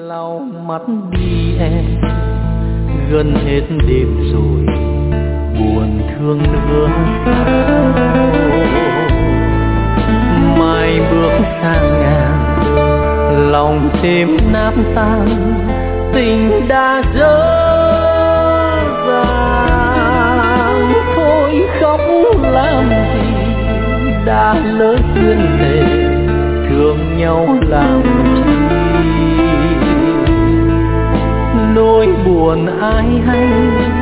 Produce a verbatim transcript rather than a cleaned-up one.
lau mắt đi em, gần hết đêm rồi buồn thương nữa sao. Mai bước sang ngàn, lòng thêm nát tan, tình đã dở dàng. Thôi khóc làm gì, đã lỡ duyên nề, thương nhau làm chi. Nỗi buồn ai hay